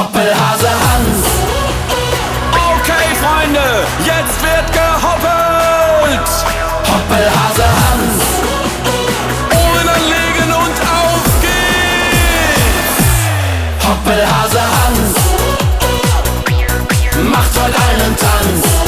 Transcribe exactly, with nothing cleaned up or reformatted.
Hoppelhase Hans. Okay, Freunde, jetzt wird gehoppelt. Hoppelhase Hans. Ohren anlegen und auf geht's. Hoppelhase Hans macht heute einen Tanz.